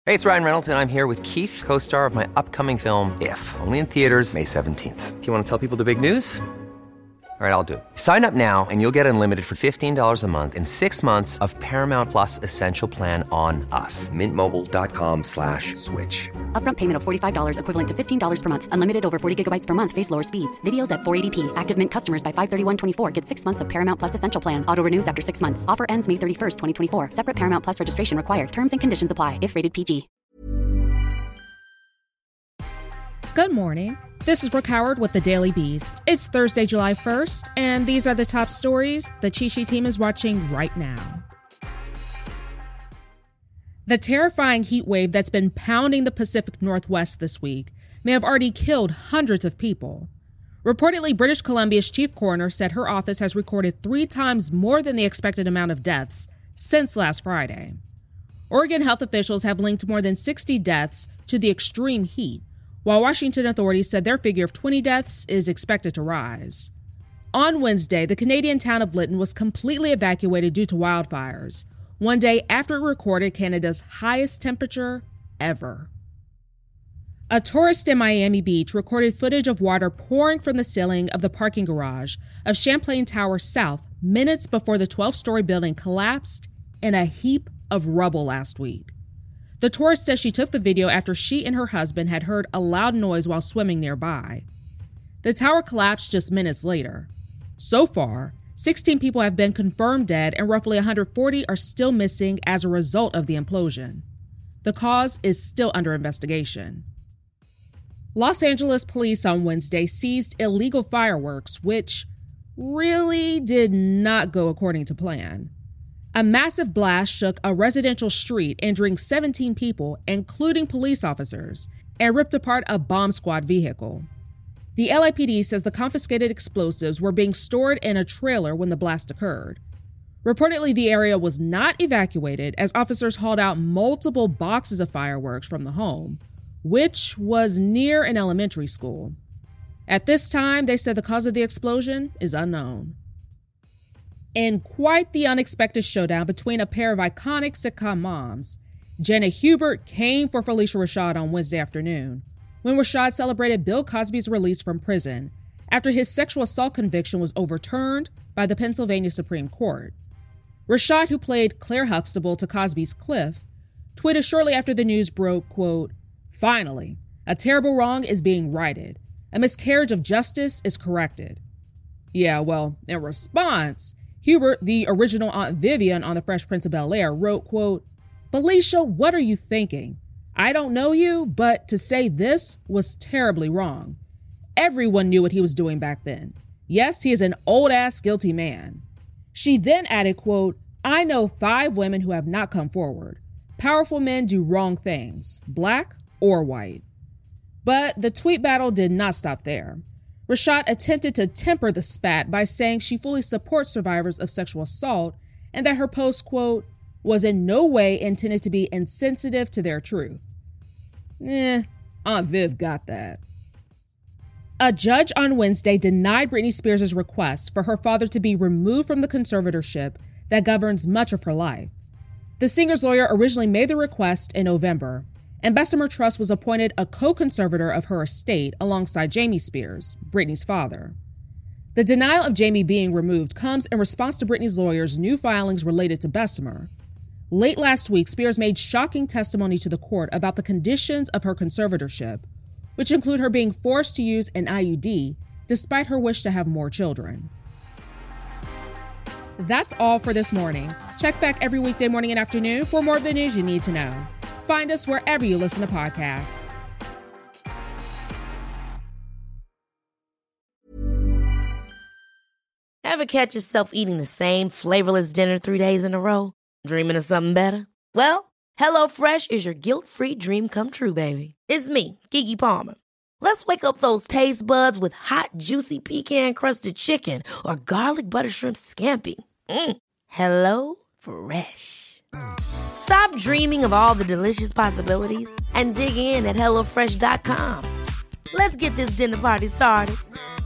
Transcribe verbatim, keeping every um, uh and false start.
Hey, it's Ryan Reynolds, and I'm here with Keith, co-star of my upcoming film, If, only in theaters May seventeenth. Do you want to tell people the big news? All right, I'll do it. Sign up now and you'll get unlimited for fifteen dollars a month and six months of Paramount Plus Essential Plan on us. Mint Mobile dot com slash switch. Upfront payment of forty-five dollars equivalent to fifteen dollars per month. Unlimited over forty gigabytes per month. Face lower speeds. Videos at four eighty p. Active Mint customers by five thirty-one twenty-four get six months of Paramount Plus Essential Plan. Auto renews after six months. Offer ends May thirty-first, twenty twenty-four. Separate Paramount Plus registration required. Terms and conditions apply if rated P G. Good morning. This is Brooke Howard with The Daily Beast. It's Thursday, July first, and these are the top stories the Chi-Chi team is watching right now. The terrifying heat wave that's been pounding the Pacific Northwest this week may have already killed hundreds of people. Reportedly, British Columbia's chief coroner said her office has recorded three times more than the expected amount of deaths since last Friday. Oregon health officials have linked more than sixty deaths to the extreme heat, while Washington authorities said their figure of twenty deaths is expected to rise. On Wednesday, the Canadian town of Lytton was completely evacuated due to wildfires, one day after it recorded Canada's highest temperature ever. A tourist in Miami Beach recorded footage of water pouring from the ceiling of the parking garage of Champlain Tower South minutes before the twelve-story building collapsed in a heap of rubble last week. The tourist says she took the video after she and her husband had heard a loud noise while swimming nearby. The tower collapsed just minutes later. So far, sixteen people have been confirmed dead and roughly one hundred forty are still missing as a result of the implosion. The cause is still under investigation. Los Angeles police on Wednesday seized illegal fireworks, which really did not go according to plan. A massive blast shook a residential street, injuring seventeen people, including police officers, and ripped apart a bomb squad vehicle. The L A P D says the confiscated explosives were being stored in a trailer when the blast occurred. Reportedly, the area was not evacuated as officers hauled out multiple boxes of fireworks from the home, which was near an elementary school. At this time, they said the cause of the explosion is unknown. In quite the unexpected showdown between a pair of iconic sitcom moms, Jenna Hubert came for Felicia Rashad on Wednesday afternoon, when Rashad celebrated Bill Cosby's release from prison after his sexual assault conviction was overturned by the Pennsylvania Supreme Court. Rashad, who played Claire Huxtable to Cosby's Cliff, tweeted shortly after the news broke, quote, "Finally, a terrible wrong is being righted. A miscarriage of justice is corrected." Yeah, well, in response, Hubert, the original Aunt Vivian on The Fresh Prince of Bel-Air, wrote, quote, "Felicia, what are you thinking? I don't know you, but to say this was terribly wrong. Everyone knew what he was doing back then. Yes, he is an old-ass guilty man." She then added, quote, "I know five women who have not come forward. Powerful men do wrong things, black or white." But the tweet battle did not stop there. Rashad attempted to temper the spat by saying she fully supports survivors of sexual assault and that her post, quote, "was in no way intended to be insensitive to their truth." Eh, Aunt Viv got that. A judge on Wednesday denied Britney Spears' request for her father to be removed from the conservatorship that governs much of her life. The singer's lawyer originally made the request in November, and Bessemer Trust was appointed a co-conservator of her estate alongside Jamie Spears, Britney's father. The denial of Jamie being removed comes in response to Britney's lawyer's new filings related to Bessemer. Late last week, Spears made shocking testimony to the court about the conditions of her conservatorship, which include her being forced to use an I U D despite her wish to have more children. That's all for this morning. Check back every weekday morning and afternoon for more of the news you need to know. Find us wherever you listen to podcasts. Ever catch yourself eating the same flavorless dinner three days in a row? Dreaming of something better? Well, HelloFresh is your guilt-free dream come true, baby. It's me, Keke Palmer. Let's wake up those taste buds with hot, juicy pecan-crusted chicken or garlic butter shrimp scampi. Mm. Hello Fresh. Stop dreaming of all the delicious possibilities and dig in at hello fresh dot com. Let's get this dinner party started.